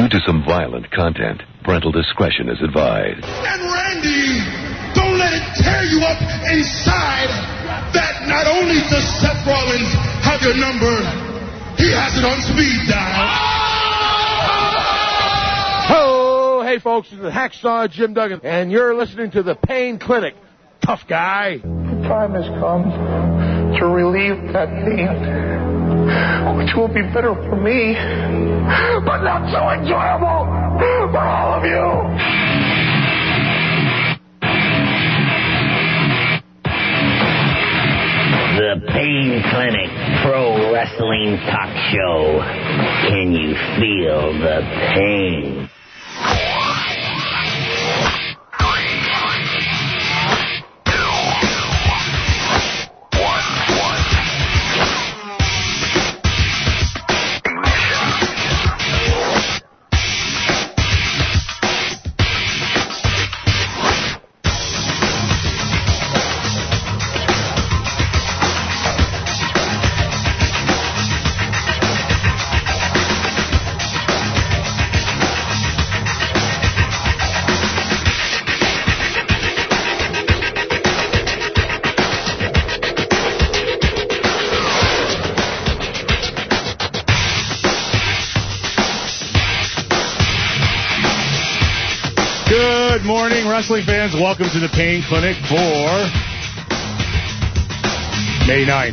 to some violent content, parental discretion is advised. And Randy, don't let it tear you up inside that not only does Seth Rollins have your number, he has it on speed dial. Oh, hey folks, this is Hacksaw Jim Duggan, and you're listening to the Pain Clinic. Tough guy. The time has come to relieve that pain, which will be bitter for me, but not so enjoyable for all of you. The Pain Clinic Pro Wrestling Talk Show. Can you feel the pain? Good morning, wrestling fans. Welcome to the Pain Clinic for May 9th.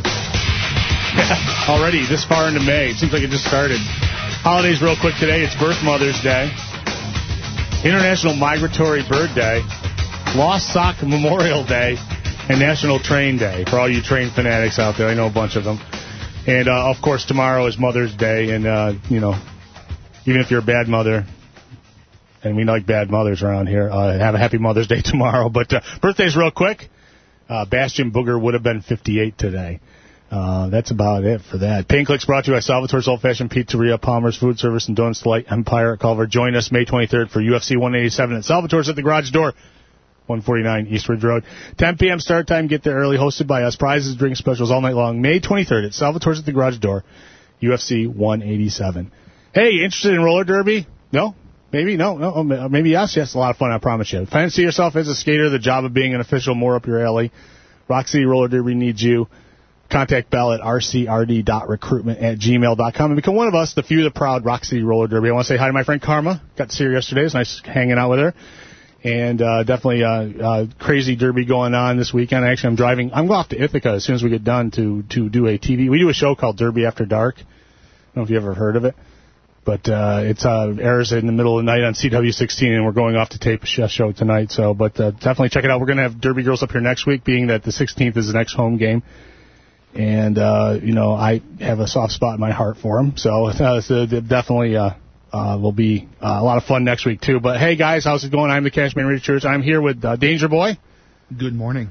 Already this far into May. It seems like it just started. Holidays real quick today. It's Birth Mother's Day, International Migratory Bird Day, Lost Sock Memorial Day, and National Train Day. For all you train fanatics out there, I know a bunch of them. And, of course, tomorrow is Mother's Day. And, you know, even if you're a bad mother, and we like bad mothers around here, have a happy Mother's Day tomorrow. But birthdays real quick. Bastion Booger would have been 58 today. That's about it for that. Pain Clicks brought to you by Salvatore's Old Fashioned Pizzeria, Palmer's Food Service, and Donuts Delight, Empire at Culver. Join us May 23rd for UFC 187 at Salvatore's at the Garage Door, 149 East Ridge Road. 10 p.m. start time. Get there early. Hosted by us. Prizes, drink specials all night long. May 23rd at Salvatore's at the Garage Door, UFC 187. Hey, interested in roller derby? No? Maybe, no, maybe yes. Yes, a lot of fun, I promise you. Fancy yourself as a skater, the job of being an official more up your alley. Rock City Roller Derby needs you. Contact Bell at rcrd.recruitment@gmail.com and become one of us, the few, the proud Rock City Roller Derby. I want to say hi to my friend Karma. Got to see her yesterday. It was nice hanging out with her. And definitely crazy derby going on this weekend. Actually, I'm going off to Ithaca as soon as we get done to do a TV. We do a show called Derby After Dark. I don't know if you ever heard of it. But it airs in the middle of the night on CW16, and we're going off to tape a show tonight. So, but definitely check it out. We're going to have Derby Girls up here next week, being that the 16th is the next home game. And, you know, I have a soft spot in my heart for them. So definitely will be a lot of fun next week, too. But, hey, guys, how's it going? I'm the Cashman Reed Church. I'm here with Danger Boy. Good morning.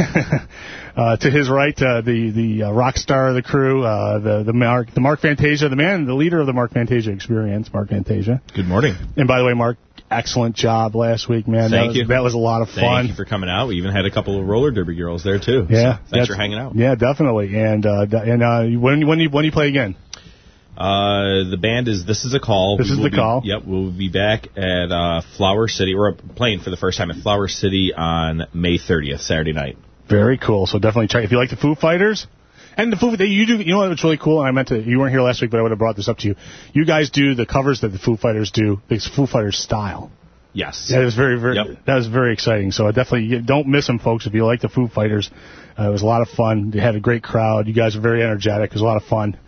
To his right, the rock star of the crew, the Mark Fantasia, the leader of the Mark Fantasia experience, Mark Fantasia. Good morning. And by the way, Mark, excellent job last week, man. Thank you. That was a lot of fun. Thank you for coming out. We even had a couple of roller derby girls there too. Yeah. So thanks for hanging out. Yeah, definitely. And when do you play again? The band is This Is a Call. This is the call. Yep, we'll be back at Flower City. We're playing for the first time at Flower City on May 30th, Saturday night. Very cool. So definitely check if you like the Foo Fighters. And the Foo, you do. You know what's really cool? And you weren't here last week, but I would have brought this up to you. You guys do the covers that the Foo Fighters do. It's Foo Fighters style. Yes. Yeah, it was very. That was very exciting. So definitely don't miss them, folks. If you like the Foo Fighters, it was a lot of fun. They had a great crowd. You guys were very energetic. It was a lot of fun.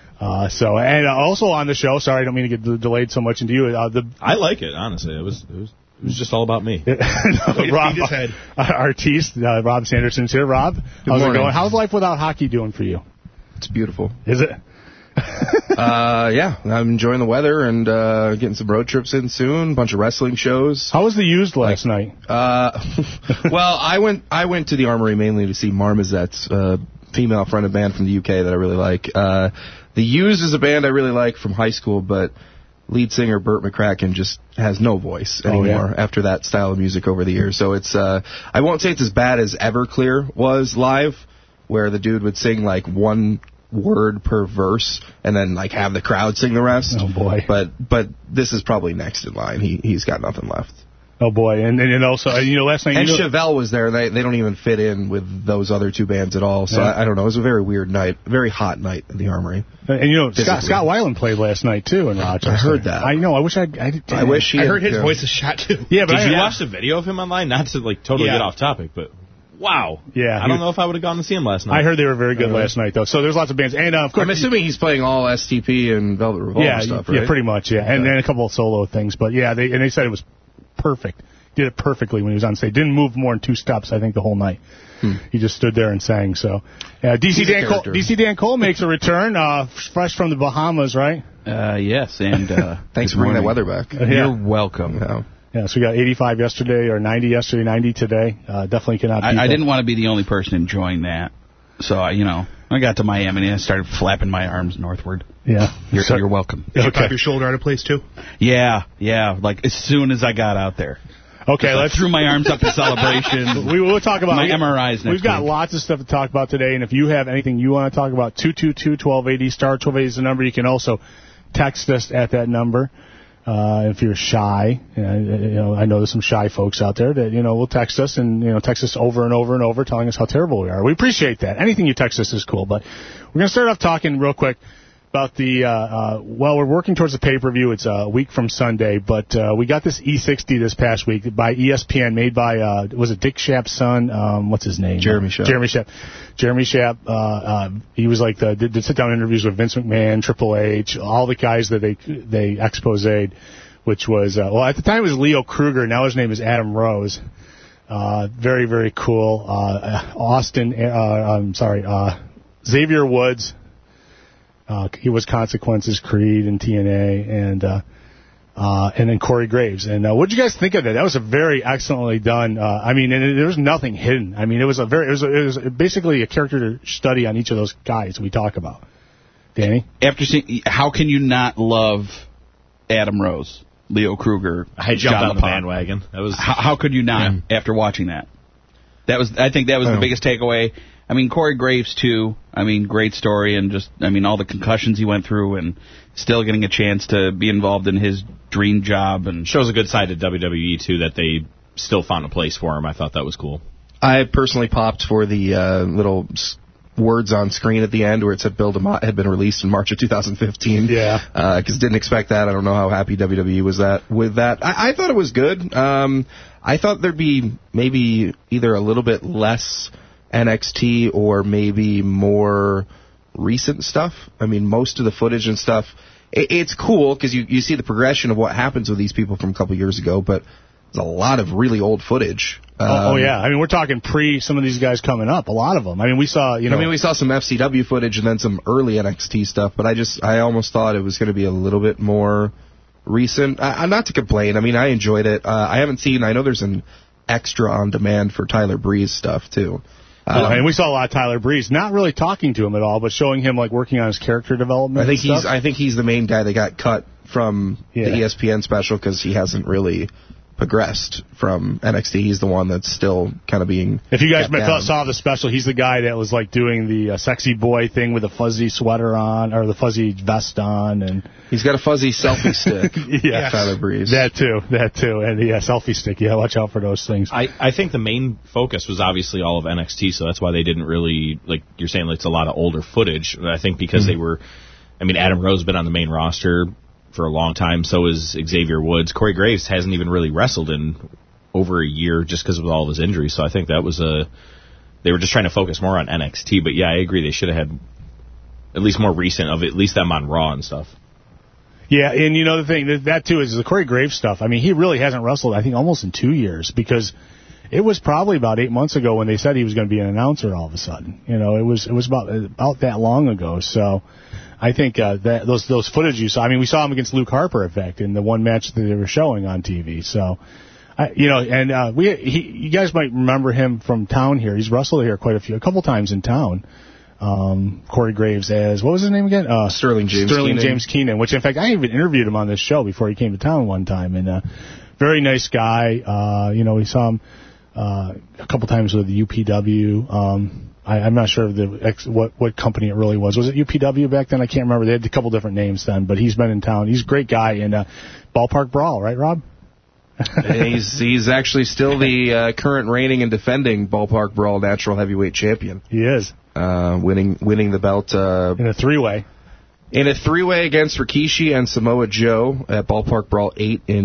Also on the show. Sorry, I don't mean to get delayed so much into you. I like it, honestly. It was just all about me. Rob, artiste, Rob Sanderson's here. Rob, how's it going? How's life without hockey doing for you? It's beautiful. Is it? Yeah, I'm enjoying the weather and getting some road trips in soon. A bunch of wrestling shows. How was the Used last night? Well, I went to the Armory mainly to see Marmozets, a female fronted band from the UK that I really like. The Used is a band I really like from high school, but lead singer Burt McCracken just has no voice anymore after that style of music over the years. So it's I won't say it's as bad as Everclear was live, where the dude would sing like one word per verse and then like have the crowd sing the rest. Oh boy! But this is probably next in line. He's got nothing left. Oh boy! And also, last night. And Chevelle was there. They don't even fit in with those other two bands at all. So I don't know. It was a very weird night, very hot night in the Armory. And Scott Weiland played last night too in Rochester. I heard that. I know. I wish I wish I heard his voice is shot too. Yeah, but did you watch the video of him online? Not to totally get off topic, but. Wow. Yeah. I don't know if I would have gone to see him last night. I heard they were very good last night, though. So there's lots of bands. And, of course, I'm assuming he's playing all STP and Velvet Revolver stuff, right? Yeah, pretty much, yeah. And then a couple of solo things. But, yeah, they said it was perfect. Did it perfectly when he was on stage. Didn't move more than 2 steps, I think, the whole night. He just stood there and sang. So, DC Dan Cole makes a return, fresh from the Bahamas, right? Yes, and thanks for bringing that weather back. You're welcome. Yeah, so we got 85 yesterday, or 90 yesterday, 90 today. Definitely cannot beat I didn't want to be the only person enjoying that. So, I got to Miami and I started flapping my arms northward. Yeah. You're welcome. Did you pop your shoulder out of place, too? Yeah. Like, as soon as I got out there. Okay, let's threw my arms up in celebration. We'll talk about my MRIs next We've got lots of stuff to talk about today, and if you have anything you want to talk about, 222-1280, star 1280 is the number. You can also text us at that number. If you're shy, I know there's some shy folks out there that, will text us and, text us over and over and over telling us how terrible we are. We appreciate that. Anything you text us is cool, but we're going to start off talking real quick about we're working towards the pay-per-view. It's a week from Sunday, but we got this E60 this past week by ESPN, made by, was it Dick Schaap's son? What's his name? Jeremy Schaap. Jeremy Schaap, he was did sit-down interviews with Vince McMahon, Triple H, all the guys that they exposed, which was, at the time it was Leo Kruger, now his name is Adam Rose. Very, very cool. Xavier Woods. He was Consequences, Creed, and TNA, and then Corey Graves. And what did you guys think of that? That was a very excellently done. And there was nothing hidden. It was basically a character study on each of those guys we talk about. Danny, after seeing, how can you not love Adam Rose, Leo Kruger? I jumped on the bandwagon. That was how could you not after watching that? I think that was the biggest takeaway. Corey Graves, too. Great story, and just, all the concussions he went through, and still getting a chance to be involved in his dream job. And shows a good side of WWE, too, that they still found a place for him. I thought that was cool. I personally popped for the little words on screen at the end where it said Bill DeMott had been released in March of 2015. Yeah. Because didn't expect that. I don't know how happy WWE was with that. I thought it was good. I thought there'd be maybe either a little bit less NXT or maybe more recent stuff. Most of the footage and stuff, it's cool because you see the progression of what happens with these people from a couple years ago, but there's a lot of really old footage. Yeah. We're talking pre some of these guys coming up, a lot of them. We saw, we saw some FCW footage and then some early NXT stuff, but I almost thought it was going to be a little bit more recent. Not to complain. I enjoyed it. I know there's an extra on demand for Tyler Breeze stuff, too. And we saw a lot of Tyler Breeze, not really talking to him at all, but showing him working on his character development. I think he's the main guy that got cut from the ESPN special because he hasn't really progressed from NXT. He's the one that's still kind of being. If you guys saw the special, he's the guy that was doing the sexy boy thing with the fuzzy sweater on or the fuzzy vest on, and he's got a fuzzy selfie stick. Tyler Breeze. That too, and selfie stick. Yeah, watch out for those things. I think the main focus was obviously all of NXT, so that's why they didn't really you're saying it's a lot of older footage. I think because they were. Adam Rose has been on the main roster for a long time, so is Xavier Woods. Corey Graves hasn't even really wrestled in over a year just because of all of his injuries, so I think that was they were just trying to focus more on NXT, but yeah, I agree, they should have had at least more recent of at least them on Raw and stuff. Yeah, and the thing, that too is the Corey Graves stuff. He really hasn't wrestled, I think, almost in 2 years, because it was probably about 8 months ago when they said he was going to be an announcer all of a sudden. It was about that long ago, so I think that those footage you saw. We saw him against Luke Harper, in fact, in the one match that they were showing on TV. So, you guys might remember him from town here. He's wrestled here a couple times in town. Corey Graves as, what was his name again? Sterling James Keenan, which in fact I even interviewed him on this show before he came to town one time, and very nice guy. We saw him a couple times with UPW. I'm not sure what company it really was. Was it UPW back then? I can't remember. They had a couple different names then, but he's been in town. He's a great guy. And Ballpark Brawl, right, Rob? He's actually still the current reigning and defending Ballpark Brawl natural heavyweight champion. He is. Winning the belt. In a three-way. In a three-way against Rikishi and Samoa Joe at Ballpark Brawl 8 in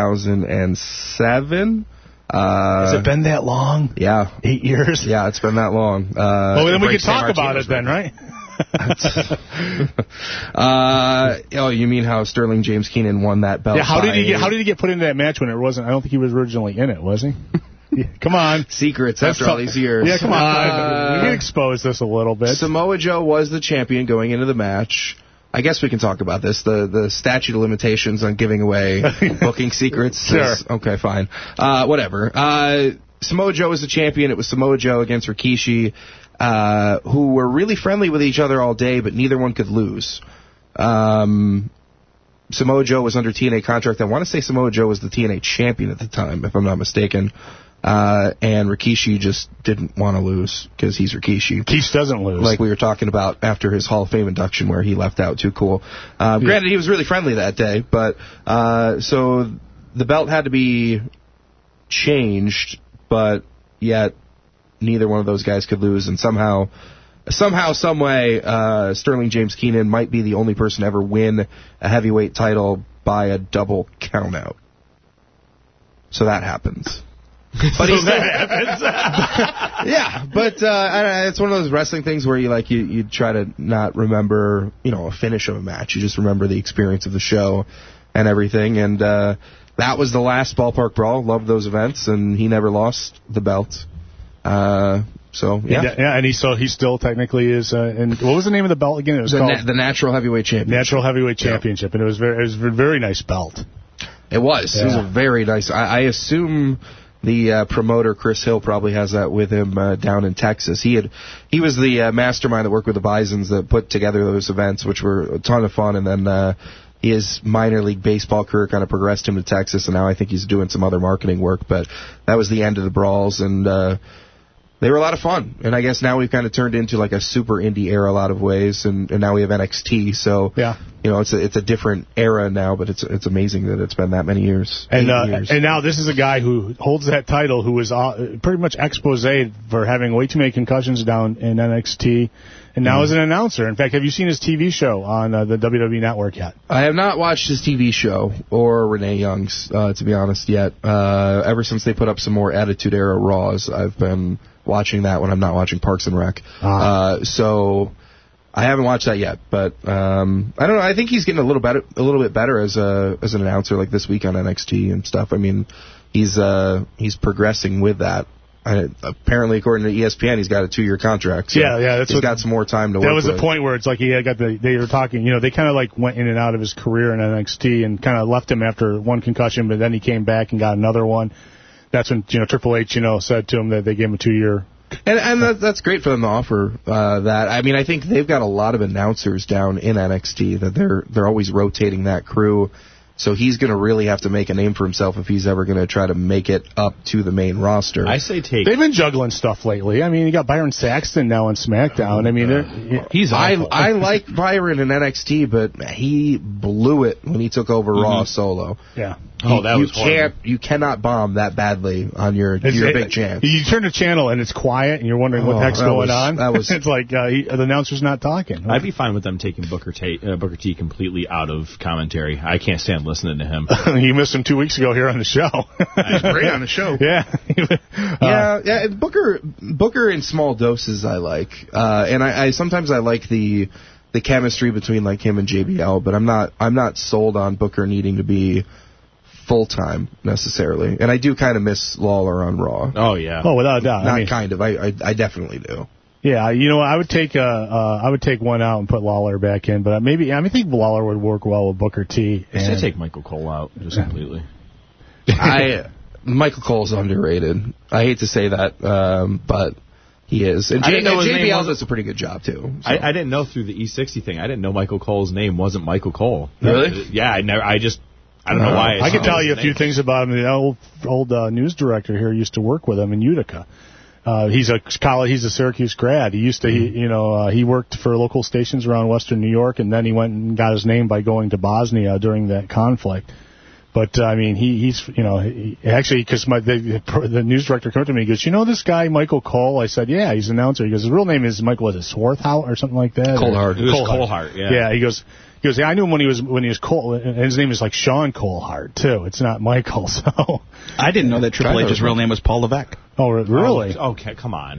2007. Has it been that long? Yeah. 8 years? Yeah, it's been that long. Well, then we can talk about it then, right? You mean how Sterling James Keenan won that belt? Yeah, how did he get put into that match when it wasn't? I don't think he was originally in it, was he? Yeah, come on. Secrets after all these years. Yeah, come on. We can expose this a little bit. Samoa Joe was the champion going into the match. I guess we can talk about this. The statute of limitations on giving away booking secrets. Sure. Okay, fine. Whatever. Samoa Joe was the champion. It was Samoa Joe against Rikishi, who were really friendly with each other all day, but neither one could lose. Samoa Joe was under TNA contract. I want to say Samoa Joe was the TNA champion at the time, if I'm not mistaken. And Rikishi just didn't want to lose because he's Rikishi. Rikishi doesn't lose. Like we were talking about after his Hall of Fame induction where he left out too cool. Granted, he was really friendly that day, but so the belt had to be changed, but yet neither one of those guys could lose, and somehow, some way, Sterling James Keenan might be the only person to ever win a heavyweight title by a double countout. So that happens. But yeah, but it's one of those wrestling things where you try to not remember, a finish of a match. You just remember the experience of the show and everything. And that was the last Ballpark Brawl. Loved those events, and he never lost the belt. So yeah, and he still technically is. And what was the name of the belt again? It was called the Natural Heavyweight Championship. Natural Heavyweight Championship, and it was a very nice belt. It was. Yeah. It was a very nice. I assume the promoter Chris Hill probably has that with him down in Texas. He was the mastermind that worked with the Bisons that put together those events, which were a ton of fun. And then his minor league baseball career kind of progressed him to Texas, and now I think he's doing some other marketing work. But that was the end of the brawls, and they were a lot of fun. And I guess now we've kind of turned into like a super indie era a lot of ways, and now we have NXT. So yeah, it's a different era now, but it's amazing that it's been that many years. And now this is a guy who holds that title, who was pretty much exposed for having way too many concussions down in NXT, and now is an announcer. In fact, have you seen his TV show on the WWE Network yet? I have not watched his TV show or Renee Young's, to be honest, yet. Ever since they put up some more Attitude Era Raws, I've been watching that when I'm not watching Parks and Rec. So I haven't watched that yet, but I don't know. I think he's getting a little bit better as an announcer, like this week on NXT and stuff. I mean, he's progressing with that. Apparently, according to ESPN, he's got a 2-year contract. So he's got some more time to work. That was the point where it's like they were talking. They kind of like went in and out of his career in NXT and kind of left him after one concussion, but then he came back and got another one. That's when Triple H said to him that they gave him a 2-year. And that's great for them to offer that. I mean, I think they've got a lot of announcers down in NXT that they're always rotating that crew. So he's going to really have to make a name for himself if he's ever going to try to make it up to the main roster. I say they've been juggling stuff lately. I mean, you got Byron Saxton now on SmackDown. I mean, he's awful. I like Byron in NXT, but he blew it when he took over Raw solo. Yeah. You cannot bomb that badly on your big chance. You turn the channel and it's quiet and you're wondering what the heck's going on. It's like the announcer's not talking. I'd be fine with them taking Booker T completely out of commentary. I can't stand listening to him. You missed him 2 weeks ago here on the show. He's great on the show. Yeah. Yeah. Booker in small doses I like, and I sometimes I like the chemistry between like him and JBL, but I'm not sold on Booker needing to be full-time necessarily, and I do kind of miss Lawler on Raw. Oh yeah. Oh, without a doubt. I definitely do. Yeah, I would take one out and put Lawler back in, but I think Lawler would work well with Booker T. I say take Michael Cole out just completely. Michael Cole's underrated. I hate to say that, but he is. And JBL does a pretty good job too. So. I didn't know through the E60 thing. I didn't know Michael Cole's name wasn't Michael Cole. Really? Yeah, I don't know why. I can tell you a few things about him. The old news director here used to work with him in Utica. He's a Syracuse grad. He used to, he worked for local stations around Western New York, and then he went and got his name by going to Bosnia during that conflict. But I mean, he's actually, because the news director came to me. He goes, "You know this guy Michael Cole?" I said, "Yeah, he's an announcer." He goes, "His real name is Michael, was it Swarthout or something like that?" Colehart. Colehart. Yeah. Yeah. He goes, "Yeah, I knew him when he was Cole, and his name is like Sean Colehart too. It's not Michael." So I didn't know that Triple H's real name was Paul Levesque. Oh, really? Oh, okay, come on.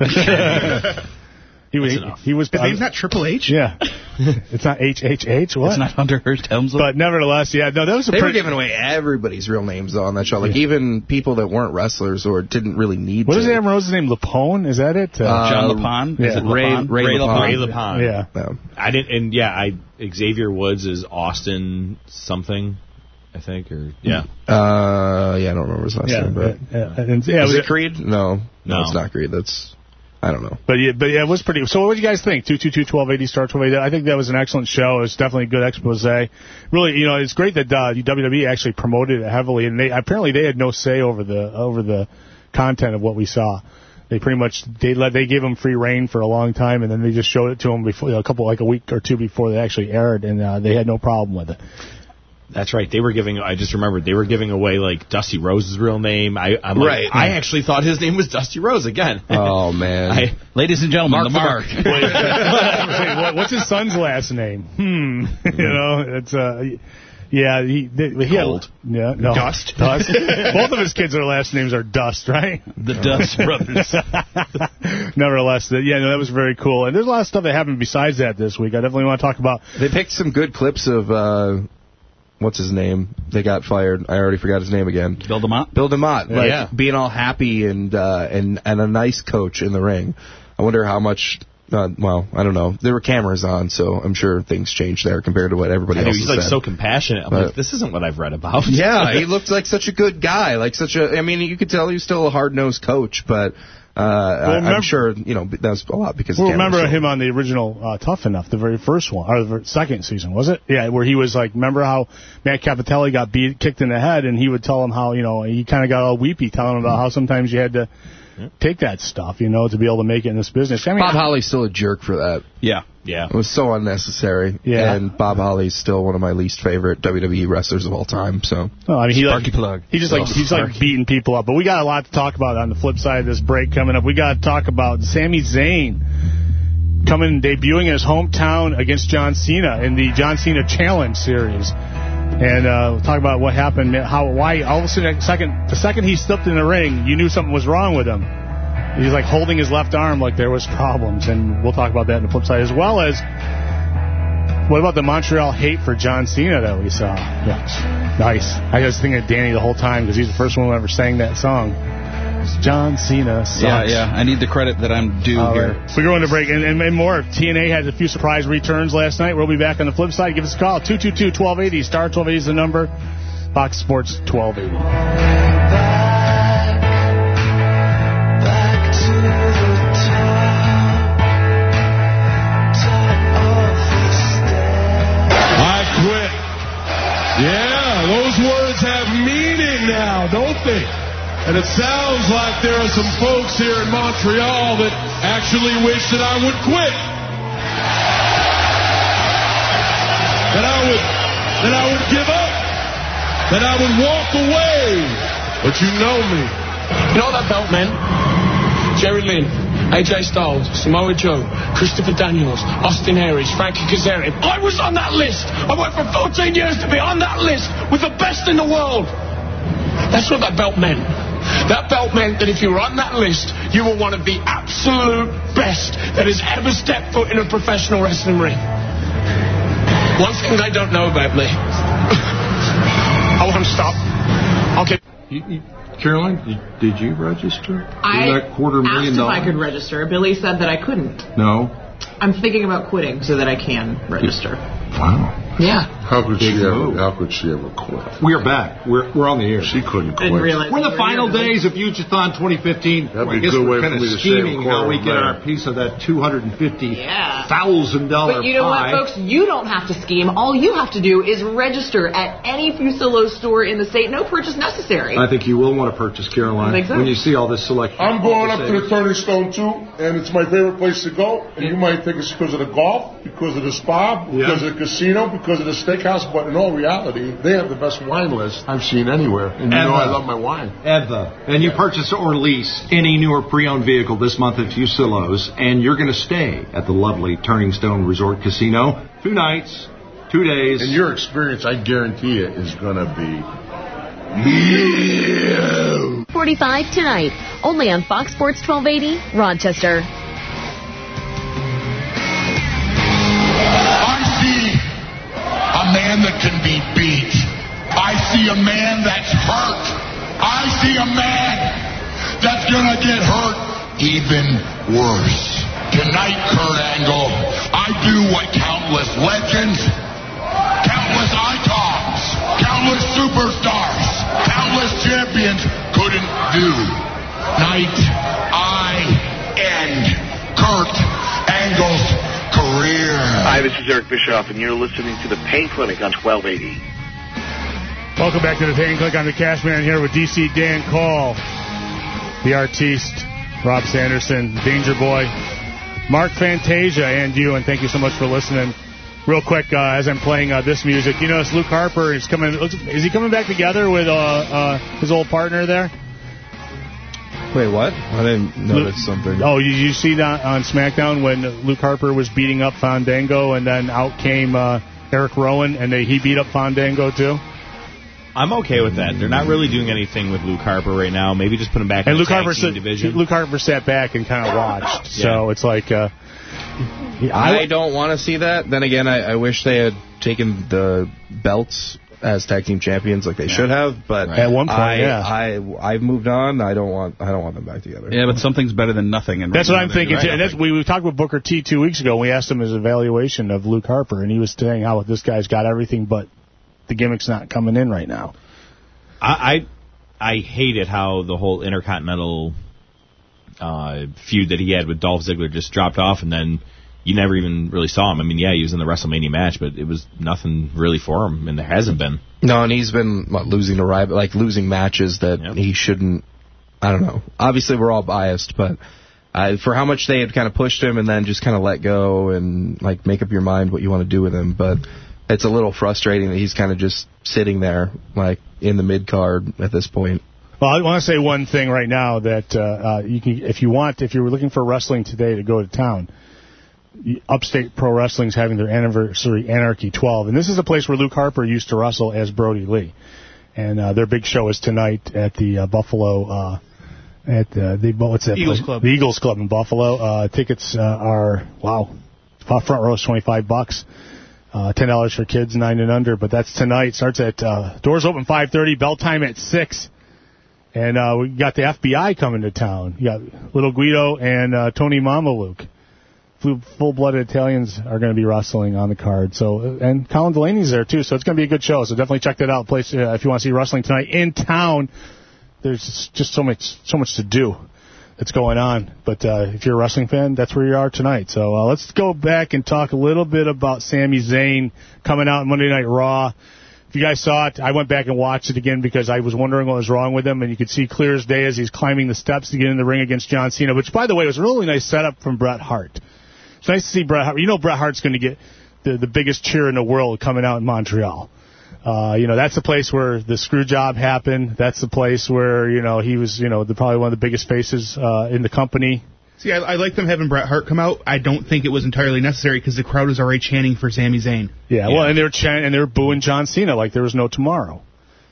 He was. His name's not Triple H? Yeah. It's not HHH? What? It's not Hunter Hearst Helmsley? But nevertheless, yeah, no, that was They were giving away everybody's real names on that show. Like, even people that weren't wrestlers or didn't really need What to. is Adam Rose's name? Lapone? Is that it? John Lapone? Yeah. Is it Lapone? Ray Lapone. Ray Lapone. Yeah. I didn't, Xavier Woods is Austin something, I think, or, yeah. I don't remember his last name, but. Is it Creed? No, it's not Creed. That's. I don't know. But it was pretty. So what do you guys think? 222-1280, star 1280. I think that was an excellent show. It was definitely a good expose. Really, it's great that WWE actually promoted it heavily, and they had no say over the content of what we saw. They pretty much they gave them free reign for a long time, and then they just showed it to them before a week or two before they actually aired, and they had no problem with it. That's right. I just remembered, they were giving away, like, Dusty Rose's real name. I actually thought his name was Dusty Rose again. Oh, man. Ladies and gentlemen, Mark. What's his son's last name? It's, yeah, he Cold. Yeah, no. Dust. Both of his kids' last names are Dust, right? The Dust brothers. Nevertheless, that was very cool. And there's a lot of stuff that happened besides that this week. I definitely want to talk about. They picked some good clips of... what's his name? They got fired. I already forgot his name again. Bill DeMott? Bill DeMott. Being all happy and a nice coach in the ring. I wonder how much... I don't know. There were cameras on, so I'm sure things changed there compared to what everybody else he's said. He's so compassionate. I'm like, this isn't what I've read about. Yeah, he looked like such a good guy. You could tell he was still a hard-nosed coach, but... I'm sure, that was a lot because... remember him on the original Tough Enough, the very first one, or the second season, was it? Yeah, where he was like, remember how Matt Capitelli got kicked in the head, and he would tell him how, he kind of got all weepy telling him about how sometimes you had to take that stuff, to be able to make it in this business. Bob Holly's still a jerk for that. Yeah. It was so unnecessary. Yeah. And Bob Holly's still one of my least favorite WWE wrestlers of all time. So. He's beating people up. But we got a lot to talk about on the flip side of this break coming up. We got to talk about Sami Zayn debuting in his hometown against John Cena in the John Cena Challenge series. And we'll talk about what happened, why all of a sudden, the second he stepped in the ring, you knew something was wrong with him. He's like holding his left arm like there was problems, and we'll talk about that on the flip side, as well as what about the Montreal hate for John Cena that we saw? Yeah. Nice. I was thinking of Danny the whole time because he's the first one who ever sang that song. John Cena sucks. Yeah. I need the credit that I'm due here. Right. We're going to break and more. TNA had a few surprise returns last night. We'll be back on the flip side. Give us a call. 222-1280. Star 1280 is the number. Fox Sports 1280. Yeah, those words have meaning now, don't they? And it sounds like there are some folks here in Montreal that actually wish that I would quit. That I would give up. That I would walk away. But you know me. You know what that belt meant? Jerry Lynn, AJ Styles, Samoa Joe, Christopher Daniels, Austin Aries, Frankie Kazarian. I was on that list. I worked for 14 years to be on that list with the best in the world. That's what that belt meant. That belt meant that if you were on that list, you were one of the absolute best that has ever stepped foot in a professional wrestling ring. One thing they don't know about me. I won't stop. Okay. Caroline, did you register? I that $250,000? asked if I could register. Billy said that I couldn't. No. I'm thinking about quitting so that I can register. Wow. Yeah. How could she ever quit? We are back. We're on the air. She couldn't quit. We're in the final days of Future-thon 2015. That'd be I a guess good way we're for kind me of to save scheming how we get our piece of that $250,000 But you know what, folks? You don't have to scheme. All you have to do is register at any Fusillos store in the state. No purchase necessary. I think you will want to purchase, Caroline, I think so. when you see all this selection. I'm going up to the Turning Stone, too, and it's my favorite place to go. And you might think it's because of the golf, because of the spa, because of the casino, because of the steakhouse, but in all reality, they have the best wine list I've seen anywhere. And you know I love my wine. Ever. And you purchase or lease any new or pre-owned vehicle this month at Fusillos, and you're going to stay at the lovely Turning Stone Resort Casino 2 nights, 2 days. And your experience, I guarantee you, is going to be... 45 tonight, only on Fox Sports 1280, Rochester. I see a man that can be beat. I see a man that's hurt. I see a man that's going to get hurt even worse. Tonight, Kurt Angle, I do what countless legends, countless icons, countless superstars, countless champions couldn't do. Tonight, I end Kurt Angle's career. Hi, this is Eric Bischoff, and you're listening to The Pain Clinic on 1280. Welcome back to The Pain Clinic. I'm the Cashman here with DC Dan Cole, the Artiste, Rob Sanderson, Danger Boy, Mark Fantasia, and you, and thank you so much for listening. Real quick, as I'm playing this music, you notice Luke Harper is coming. Is he coming back together with his old partner there? Wait, what? I didn't notice something. Oh, you see that on SmackDown when Luke Harper was beating up Fandango, and then out came Eric Rowan, and he beat up Fandango too? I'm okay with that. They're not really doing anything with Luke Harper right now. Maybe just put him back in the tag team division. Luke Harper sat back and kind of watched. So it's like... I don't want to see that. Then again, I wish they had taken the belts as tag team champions like they should have. But at one point, I've moved on. I don't want them back together. Yeah, but something's better than nothing. That's what I'm thinking too. And we talked with Booker T 2 weeks ago. We asked him his evaluation of Luke Harper, and he was saying how this guy's got everything, but the gimmick's not coming in right now. I hated how the whole Intercontinental feud that he had with Dolph Ziggler just dropped off, and then you never even really saw him. I mean, yeah, he was in the WrestleMania match, but it was nothing really for him, and there hasn't been. No, and he's been losing to Ryback, like losing matches that he shouldn't. I don't know. Obviously, we're all biased, but for how much they had kind of pushed him and then just kind of let go and like make up your mind what you want to do with him, but it's a little frustrating that he's kind of just sitting there like in the mid card at this point. Well, I want to say one thing right now that you can, if you were looking for wrestling today to go to town, Upstate Pro Wrestling's having their anniversary Anarchy 12, and this is a place where Luke Harper used to wrestle as Brody Lee, and their big show is tonight at the Buffalo at the what's that Eagles place? Club. The Eagles Club in Buffalo. Tickets are front row is $25. $10 for kids 9 and under, but that's tonight. Starts at doors open 5:30, bell time at 6. And we got the FBI coming to town. You got Little Guido and Tony Mamaluke. Full-blooded Italians are going to be wrestling on the card. So, and Colin Delaney's there too. So it's going to be a good show. So definitely check that out. Place if you want to see wrestling tonight in town. There's just so much to do that's going on. But if you're a wrestling fan, that's where you are tonight. So let's go back and talk a little bit about Sami Zayn coming out on Monday Night Raw. If you guys saw it, I went back and watched it again because I was wondering what was wrong with him, and you could see clear as day as he's climbing the steps to get in the ring against John Cena, which, by the way, was a really nice setup from Bret Hart. It's nice to see Bret Hart. You know Bret Hart's going to get the biggest cheer in the world coming out in Montreal. That's the place where the screw job happened. That's the place where, he was, probably one of the biggest faces in the company. See, I like them having Bret Hart come out. I don't think it was entirely necessary because the crowd was already chanting for Sami Zayn. Yeah, well, and they were chanting and they were booing John Cena like there was no tomorrow.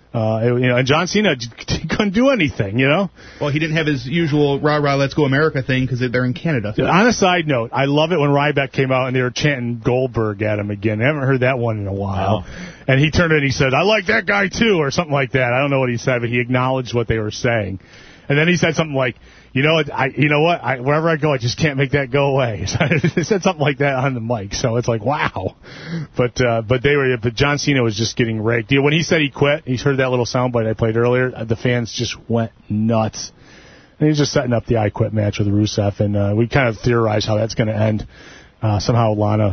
And John Cena couldn't do anything, Well, he didn't have his usual rah rah let's go America thing because they're in Canada. On a side note, I love it when Ryback came out and they were chanting Goldberg at him again. I haven't heard that one in a while. Wow. And he turned and he said, "I like that guy too," or something like that. I don't know what he said, but he acknowledged what they were saying. And then he said something like, wherever I go, I just can't make that go away. So he said something like that on the mic. So it's like, wow. But John Cena was just getting raked. When he said he quit, he's heard that little soundbite I played earlier. The fans just went nuts. And he's just setting up the I Quit match with Rusev, and we kind of theorized how that's going to end. Somehow Lana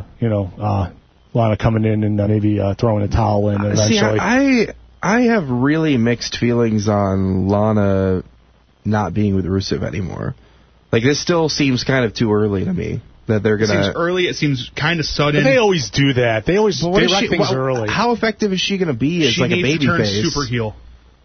coming in and maybe throwing a towel in eventually. See, I have really mixed feelings on Lana not being with Rusev anymore. Like, this still seems kind of too early to me. That they're going to... It seems early. It seems kind of sudden. But they always do that. They always direct things early. How effective is she going to be as like a baby face? She needs to turn super heel.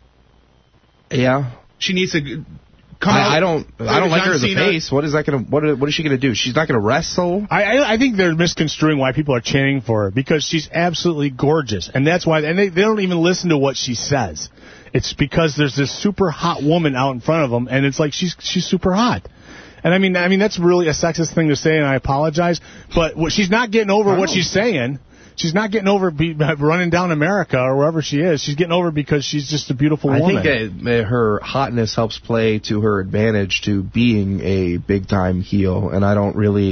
Yeah. She needs to... I don't like her as a face. What is that going to? What is she going to do? She's not going to wrestle. I think they're misconstruing why people are chanting for her, because she's absolutely gorgeous, and that's why. And they don't even listen to what she says. It's because there's this super hot woman out in front of them, and it's like she's super hot. And I mean that's really a sexist thing to say, and I apologize. But she's not getting over what she's saying. She's not getting over running down America or wherever she is. She's getting over because she's just a beautiful woman. I think her hotness helps play to her advantage to being a big-time heel, and I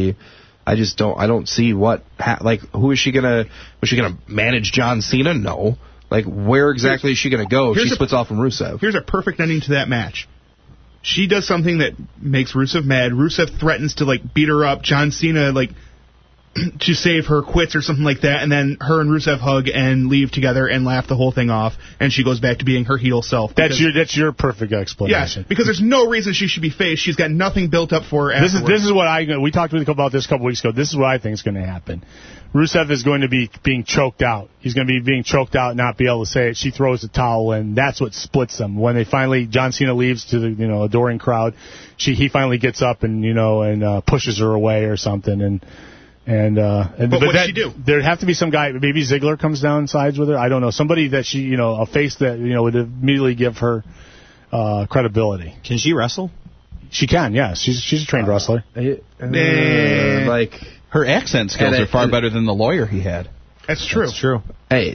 don't see who is she gonna manage John Cena? No. Like, where exactly is she gonna go if she splits off from Rusev? Here's a perfect ending to that match. She does something that makes Rusev mad. Rusev threatens to, beat her up. John Cena, to save her quits or something like that, and then her and Rusev hug and leave together and laugh the whole thing off, and she goes back to being her heel self. That's your perfect explanation. Yes, because there's no reason she should be face. She's got nothing built up for her afterwards. This is what we talked about this a couple weeks ago. This is what I think is going to happen. Rusev is going to be being choked out. He's going to be being choked out and not be able to say it. She throws the towel in. That's what splits them. When they finally, John Cena leaves to the adoring crowd, he finally gets up and pushes her away or something But what does she do? There'd have to be some guy. Maybe Ziggler comes down and sides with her. I don't know. Somebody that she, a face that would immediately give her credibility. Can she wrestle? She can. Yes, she's a trained wrestler. Her accent skills are far better than the lawyer he had. That's true. That's true. Hey,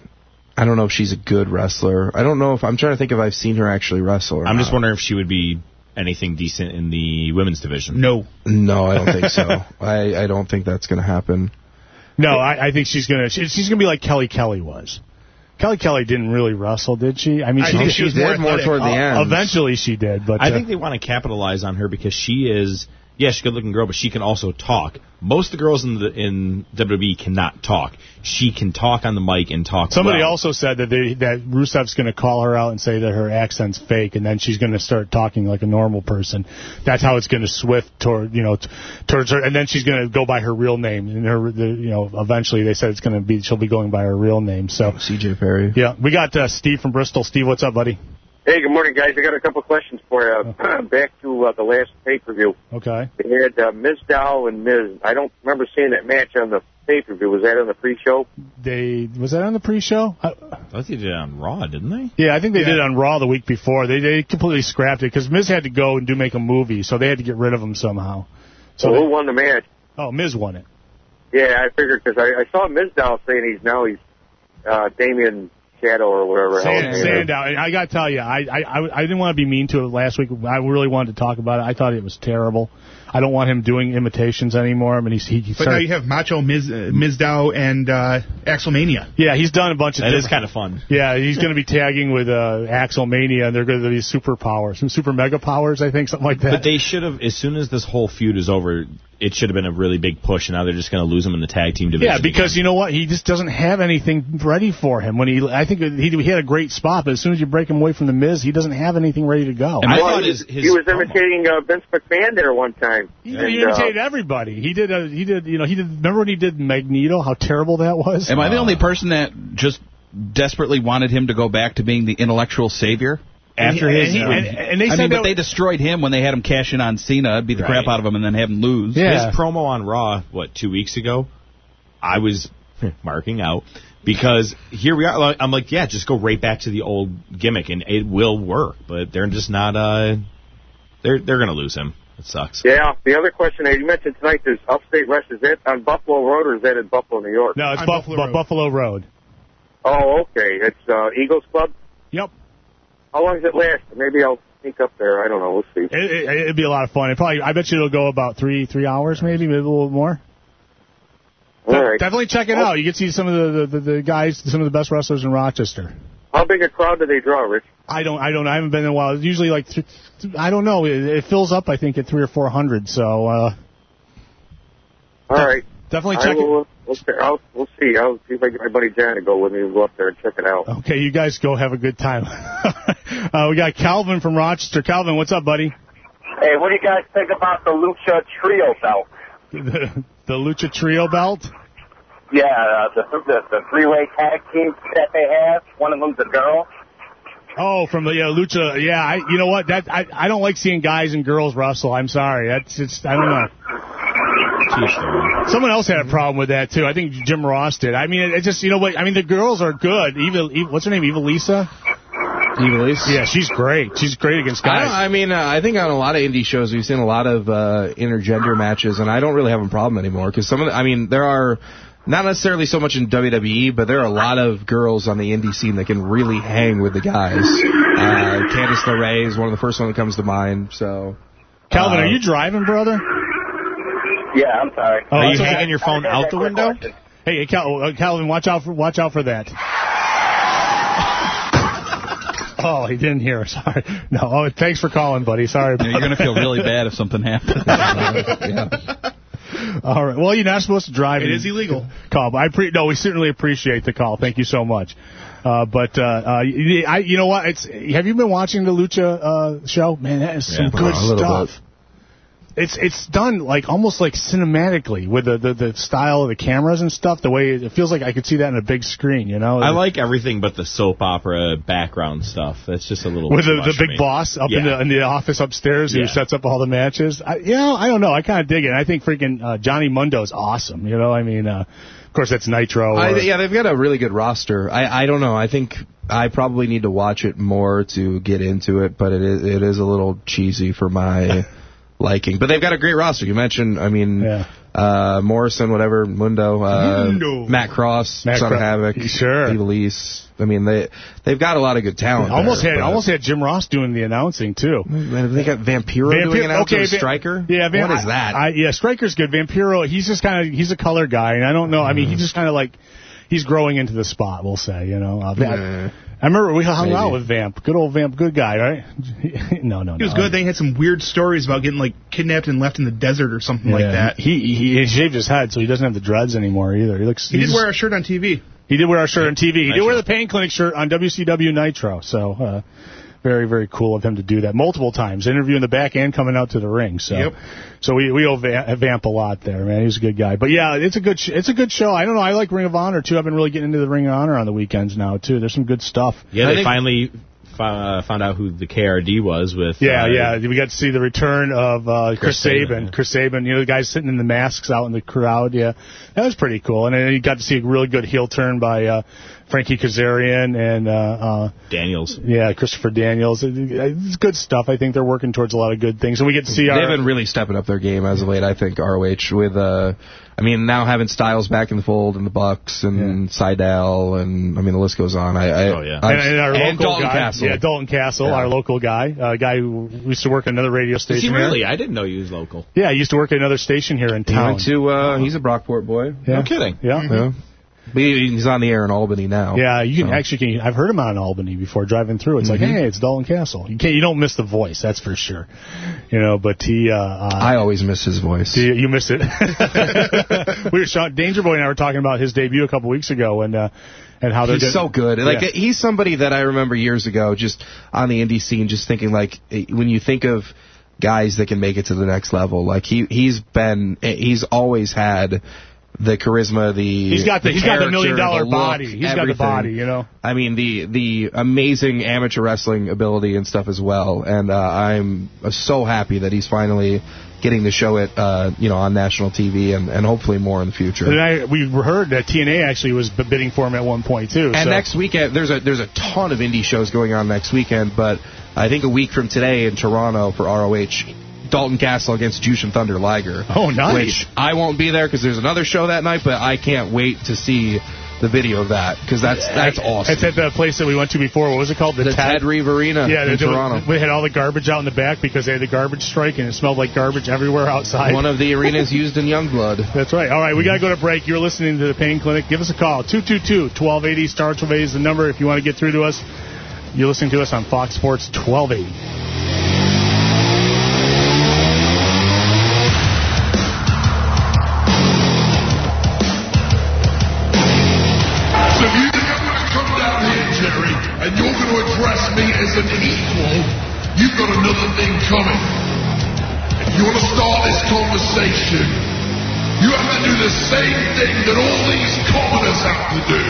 I don't know if she's a good wrestler. I don't know if I'm trying to think if I've seen her actually wrestle. I'm just wondering if she would be anything decent in the women's division. No, I don't think so. I don't think that's going to happen. No, I think she's going to be like Kelly was. Kelly didn't really wrestle, did she? I mean, she did more toward the end. Eventually, she did, but I think they want to capitalize on her because she is. Yeah, she's a good-looking girl, but she can also talk. Most of the girls in WWE cannot talk. She can talk on the mic and talk. Somebody also said that Rusev's going to call her out and say that her accent's fake, and then she's going to start talking like a normal person. That's how it's going to swift towards her, and then she's going to go by her real name. And eventually they said she'll be going by her real name. So CJ Perry. Yeah, we got Steve from Bristol. Steve, what's up, buddy? Hey, good morning, guys. I got a couple questions for you. Back to the last pay-per-view. Okay. They had Mizdow and Miz. I don't remember seeing that match on the pay-per-view. Was that on the pre-show? Was that on the pre-show? I thought they did it on Raw, didn't they? Yeah, I think they did it on Raw the week before. They completely scrapped it because Miz had to go and make a movie, so they had to get rid of him somehow. So who won the match? Oh, Miz won it. Yeah, I figured because I saw Mizdow saying he's Damien Shadow or whatever. Sandow. And I got to tell you, I didn't want to be mean to it last week. I really wanted to talk about it. I thought it was terrible. I don't want him doing imitations anymore. I mean, But now you have Macho Mizdow and Axelmania. Yeah, he's done a bunch of. That is kind of fun. Yeah, he's going to be tagging with Axelmania, and they're going to be some super mega powers, I think, something like that. But they should have, as soon as this whole feud is over, it should have been a really big push, and now they're just going to lose him in the tag team division. Yeah, because you know what? He just doesn't have anything ready for him. I think he had a great spot, but as soon as you break him away from the Miz, he doesn't have anything ready to go. And I thought he was imitating Vince McMahon there one time. He imitated everybody. He did. Remember when he did Magneto? How terrible that was. Am I the only person that just desperately wanted him to go back to being the intellectual savior? After but they destroyed him when they had him cash in on Cena, beat the crap out of him, and then have him lose. Yeah. His promo on Raw, 2 weeks ago, I was marking out because here we are. I'm like, yeah, just go right back to the old gimmick, and it will work. But they're just not. They're going to lose him. It sucks. Yeah. The other question you mentioned tonight is Upstate West. Is that on Buffalo Road or is that in Buffalo, New York? No, it's Buffalo Road. Oh, okay. It's Eagles Club. Yep. How long does it last? Maybe I'll sneak up there. I don't know. We'll see. It'd be a lot of fun. I bet you it'll go about 3 hours, maybe a little more. All right. Definitely check it out. You get to see some of the guys, some of the best wrestlers in Rochester. How big a crowd do they draw, Rich? I don't. I haven't been in a while. It's usually like, I don't know. It fills up, I think, at 300 or 400. So. All right. Definitely check it. We'll see. I'll see if I get my buddy Jan to go with me. We'll go up there and check it out. Okay, you guys go have a good time. We got Calvin from Rochester. Calvin, what's up, buddy? Hey, what do you guys think about the Lucha Trio belt? The Lucha Trio belt? Yeah, the three-way tag team that they have. One of them's a girl. Oh, from the Lucha. Yeah, you know what? I don't like seeing guys and girls wrestle. I'm sorry. I don't know. Someone else had a problem with that too. I think Jim Ross did. I mean, it just, you know what? I mean, the girls are good. What's her name? Evilisa? Evilise? Yeah, she's great. She's great against guys. I think on a lot of indie shows we've seen a lot of intergender matches, and I don't really have a problem anymore because there are. Not necessarily so much in WWE, but there are a lot of girls on the indie scene that can really hang with the guys. Candice LeRae is one of the first one that comes to mind. So, Calvin, are you driving, brother? Yeah, I'm sorry. Are you hanging your phone out the window? Hey, Calvin, watch out for that. Oh, he didn't hear. Sorry. No. Oh, thanks for calling, buddy. Sorry. Yeah, you're gonna feel really bad if something happens. Yeah. All right. Well, you're not supposed to drive. It is illegal. Call. No, we certainly appreciate the call. Thank you so much. You know what? Have you been watching the Lucha show? Man, that is some good stuff. It's done like almost like cinematically with the style of the cameras and stuff. The way it feels like I could see that on a big screen. You know. I like everything but the soap opera background stuff. That's just a little with too the much for big me. boss up in the office upstairs who sets up all the matches. I don't know. I kind of dig it. I think freaking Johnny Mundo is awesome. You know. I mean, of course that's Nitro. They've got a really good roster. I don't know. I think I probably need to watch it more to get into it, but it is a little cheesy for my liking. But they've got a great roster. You mentioned, Morrison, Mundo, Matt Cross, Son of Havoc, Evilise. I mean, they've got a lot of good talent. Almost had Jim Ross doing the announcing too. They got Vampiro doing announcing. Striker. Yeah, what is that? Striker's good. Vampiro, he's a color guy, and I don't know. I mean, he's just kind of like he's growing into the spot. We'll say, you know. I remember we hung out with Vamp. Good old Vamp, good guy, right? No. He was good. They had some weird stories about getting like kidnapped and left in the desert or something like that. He shaved his head, so he doesn't have the dreads anymore either. He did wear a shirt on TV. He did wear our shirt on TV. He did wear the Pain Clinic shirt on WCW Nitro. So very, very cool of him to do that multiple times, interviewing the back and coming out to the ring. So, so we owe Vamp a lot there, man. He's a good guy. But yeah, it's a good show. I don't know. I like Ring of Honor too. I've been really getting into the Ring of Honor on the weekends now too. There's some good stuff. Yeah, they finally found out who the KRD was with. We got to see the return of Chris Sabin. Yeah. Chris Sabin, the guy sitting in the masks out in the crowd. Yeah, that was pretty cool. And then you got to see a really good heel turn by Frankie Kazarian and Daniels. Yeah, Christopher Daniels. It's good stuff. I think they're working towards a lot of good things. And we get to see they've been really stepping up their game as of late, I think, ROH, with now having Styles back in the fold and the Bucks and Seidel and the list goes on. And Dalton Castle. Yeah, Dalton Castle, our local guy, a guy who used to work at another radio station. Is he really? Here. I didn't know he was local. Yeah, he used to work at another station here in town. He's a Brockport boy. Yeah. No kidding. Yeah. Yeah. He's on the air in Albany now. Yeah, you can actually. I've heard him on Albany before driving through. It's like, hey, it's Dalton Castle. You don't miss the voice, that's for sure. But he. I always miss his voice. You miss it. Danger Boy and I were talking about his debut a couple weeks ago, and how they're so good. Yeah. He's somebody that I remember years ago, just on the indie scene, just thinking when you think of guys that can make it to the next level, he's always had the charisma, he's got the $1 million body. He's got the body, I mean, the amazing amateur wrestling ability and stuff as well. And I'm so happy that he's finally getting to show it, on national TV and hopefully more in the future. And we heard that TNA actually was bidding for him at one point too. And next weekend, there's a ton of indie shows going on next weekend, but I think a week from today in Toronto for ROH. Dalton Castle against Jushin Thunder Liger. Oh, nice. Which I won't be there because there's another show that night, but I can't wait to see the video of that, because that's awesome. It's at the place that we went to before. What was it called? The Ted Reeve Arena in Toronto. We had all the garbage out in the back because they had the garbage strike, and it smelled like garbage everywhere outside. One of the arenas used in Youngblood. That's right. All right, we got to go to break. You're listening to the Pain Clinic. Give us a call. 222-1280, star 1280 is the number if you want to get through to us. You're listening to us on Fox Sports 1280. And you're going to address me as an equal, you've got another thing coming. If you want to start this conversation, you have to do the same thing that all these commoners have to do.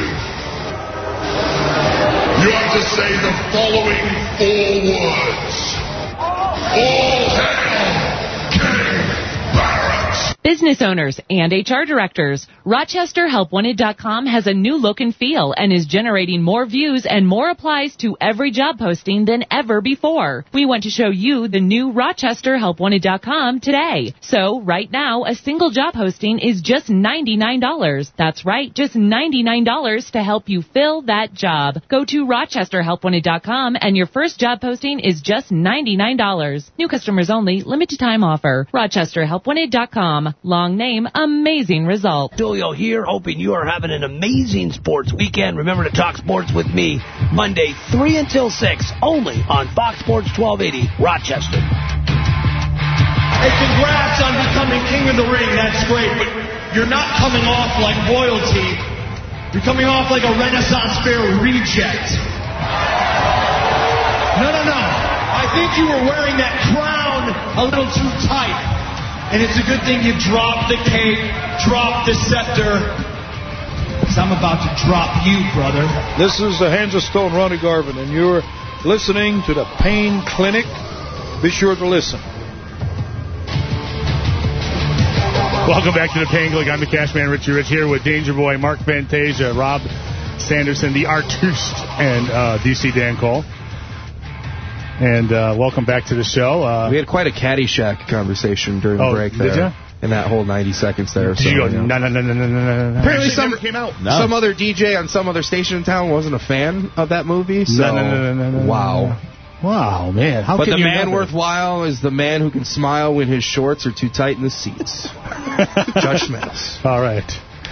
You have to say the following 4 words. All hail King Barrett. Business owners and HR directors, RochesterHelpWanted.com has a new look and feel and is generating more views and more applies to every job posting than ever before. We want to show you the new RochesterHelpWanted.com today. So right now, a single job posting is just $99. That's right, just $99 to help you fill that job. Go to RochesterHelpWanted.com and your first job posting is just $99. New customers only, limited time offer. RochesterHelpWanted.com. Long name, amazing result. Tulio here, hoping you are having an amazing sports weekend. Remember to talk sports with me Monday 3 until 6, only on Fox Sports 1280, Rochester. Hey, congrats on becoming king of the ring. That's great, but you're not coming off like royalty. You're coming off like a Renaissance Fair reject. No. I think you were wearing that crown a little too tight. And it's a good thing you dropped the cape, dropped the scepter, because I'm about to drop you, brother. This is the Hands of Stone, Ronnie Garvin, and you're listening to the Pain Clinic. Be sure to listen. Welcome back to the Pain Clinic. I'm the Cashman, Richie Rich, here with Danger Boy, Mark Fantasia, Rob Sanderson, the Artiste, and DC Dan Cole. And welcome back to the show. We had quite a Caddyshack conversation during the break there. Did you? In that whole 90 seconds there. Did you go, no. Apparently Never came out. Some other DJ on some other station in town wasn't a fan of that movie. So No. Wow. Wow, man. But the man worthwhile is the man who can smile when his shorts are too tight in the seats. Judge Smiths. All right.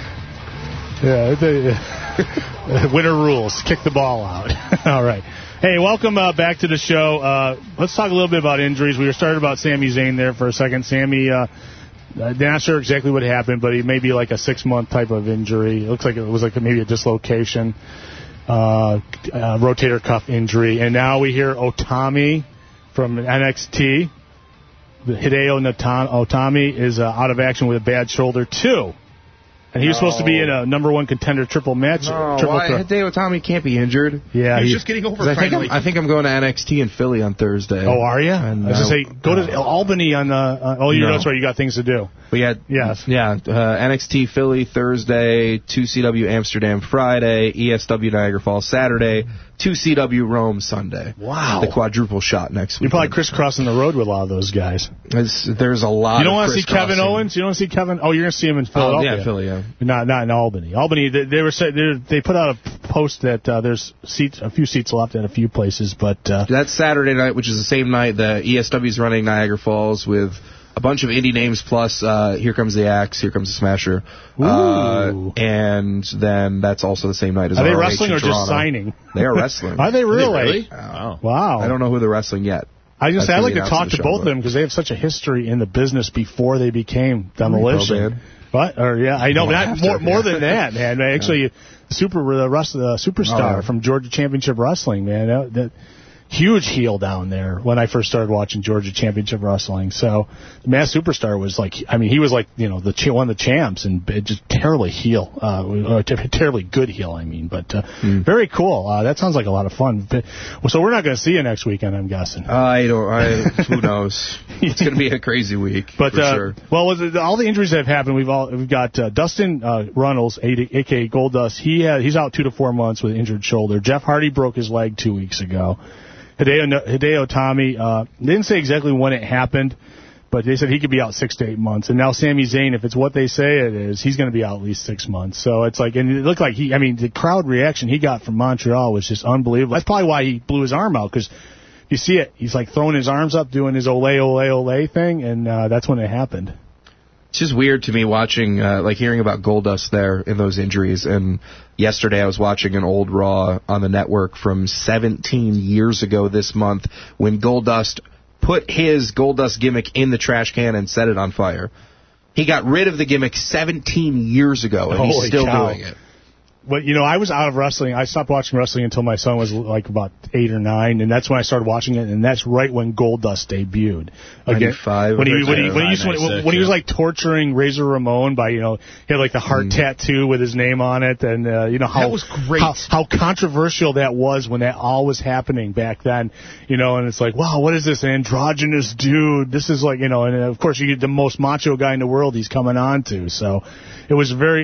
Yeah, winner rules. Kick the ball out. All right. Hey, welcome back to the show. Let's talk a little bit about injuries. We were started about Sami Zayn there for a second. Sami, not sure exactly what happened, but he may be like a 6-month type of injury. It looks like it was like maybe a dislocation, rotator cuff injury. And now we hear Otami from NXT. Hideo Otami is out of action with a bad shoulder, too. And he was supposed to be in a #1 contender triple match. Hideo Otami can't be injured. Yeah, he's just getting over finally. I think I'm going to NXT in Philly on Thursday. Oh, are you? And, I was going to say, go to Albany on that's right, you got things to do. We had, NXT Philly Thursday, 2CW Amsterdam Friday, ESW Niagara Falls Saturday, 2CW Rome Sunday. Wow. The quadruple shot next week. You're probably crisscrossing the road with a lot of those guys. There's a lot. You don't want to see Kevin Owens? You don't want to see Kevin? Oh, you're going to see him in Philadelphia. Yeah, Philly, yeah. Not in Albany. Albany, they put out a post that there's a few seats left at a few places, but that's Saturday night, which is the same night that ESW's running Niagara Falls with a bunch of indie names plus Here Comes the Axe, Here Comes the Smasher. And then that's also the same night as Are they ROH wrestling or Toronto. just signing? They are wrestling. Are they really? Wow. I don't know who they're wrestling yet. I just I'd like to talk to both of them because they have such a history in the business before they became Demolition. What? Or I know, but more than that, man. Actually, superstar from Georgia Championship Wrestling, man. That huge heel down there when I first started watching Georgia Championship Wrestling. So the Masked Superstar was like, he was like, one of the champs and just terribly heel, terribly good heel, but very cool. That sounds like a lot of fun. So we're not going to see you next weekend, I'm guessing. Who knows? It's going to be a crazy week, for sure. Well, with all the injuries that have happened, we've got Dustin Runnels, a.k.a. Goldust. He's out 2 to 4 months with an injured shoulder. Jeff Hardy broke his leg 2 weeks ago. Hideo Otami, they didn't say exactly when it happened, But they said he could be out 6 to 8 months. And now Sami Zayn, if it's what they say it is, he's going to be out at least 6 months. So it's like, and it looked like the crowd reaction he got from Montreal was just unbelievable. That's probably why he blew his arm out, because you see it. He's like throwing his arms up, doing his ole, ole, ole thing, and that's when it happened. It's just weird to me watching, hearing about Goldust there in those injuries. And yesterday I was watching an old Raw on the network from 17 years ago this month when Goldust put his Goldust gimmick in the trash can and set it on fire. He got rid of the gimmick 17 years ago, and he's still doing it. But, I was out of wrestling. I stopped watching wrestling until my son was like about 8 or 9, and that's when I started watching it, and that's right when Goldust debuted. Again, 95. When he was like torturing Razor Ramon by, he had like the heart tattoo with his name on it, and how that was great. How controversial that was when that all was happening back then, and it's like, wow, what is this, an androgynous dude? This is like, and of course you get the most macho guy in the world he's coming on to, so it was very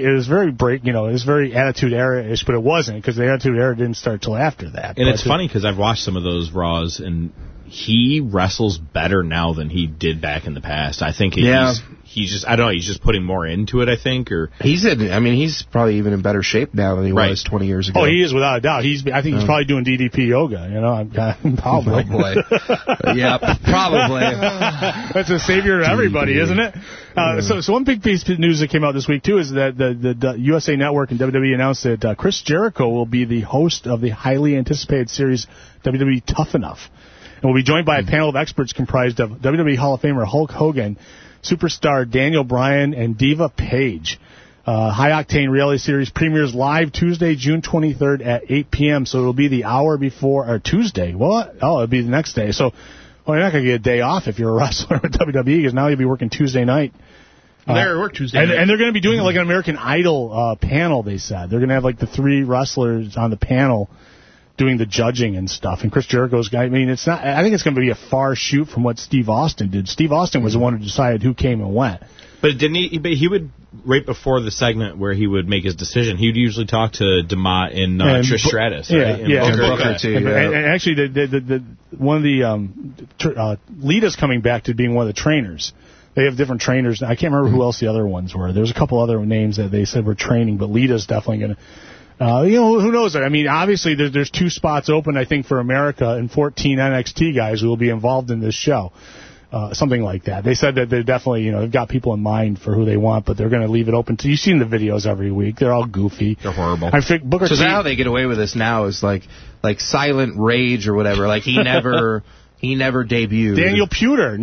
Attitude Era-ish, but it wasn't, because the Attitude Era didn't start till after that. And it's funny, because I've watched some of those Raws, and he wrestles better now than he did back in the past. I think he's just, I don't know, he's just putting more into it, I think, or... He's probably even in better shape now than he was 20 years ago. Oh, he is, without a doubt. I think he's probably doing DDP yoga, probably. Oh, boy. Yeah, probably. That's a savior to everybody, isn't it? So one big piece of news that came out this week, too, is that the USA Network and WWE announced that Chris Jericho will be the host of the highly anticipated series WWE Tough Enough. And will be joined by a panel of experts comprised of WWE Hall of Famer Hulk Hogan, superstar Daniel Bryan, and Diva Page. High-octane reality series premieres live Tuesday, June 23rd at 8 p.m., so it'll be the hour before, or Tuesday. What? Oh, it'll be the next day. So, you're not going to get a day off if you're a wrestler with WWE, because now you'll be working Tuesday night. They work Tuesday night. And they're going to be doing like an American Idol panel, they said. They're going to have like the 3 wrestlers on the panel doing the judging and stuff. And Chris Jericho's guy, I think it's going to be a far shoot from what Steve Austin did. Steve Austin was the one who decided who came and went. But didn't he? But he would, right before the segment where he would make his decision, he would usually talk to DeMott and Trish Stratus, right? And Booker too. And actually, one of the Lita's coming back to being one of the trainers. They have different trainers. I can't remember who else the other ones were. There's a couple other names that they said were training, but Lita's definitely going to. Who knows? I mean, obviously, there's 2 spots open, I think, for America, and 14 NXT guys who will be involved in this show. Something like that. They said that they're definitely, they've got people in mind for who they want, but they're going to leave it open. You've seen the videos every week. They're all goofy. They're horrible. I think Booker T. how they get away with this now is like Silent Rage or whatever. Like he never debuted. Daniel Puder.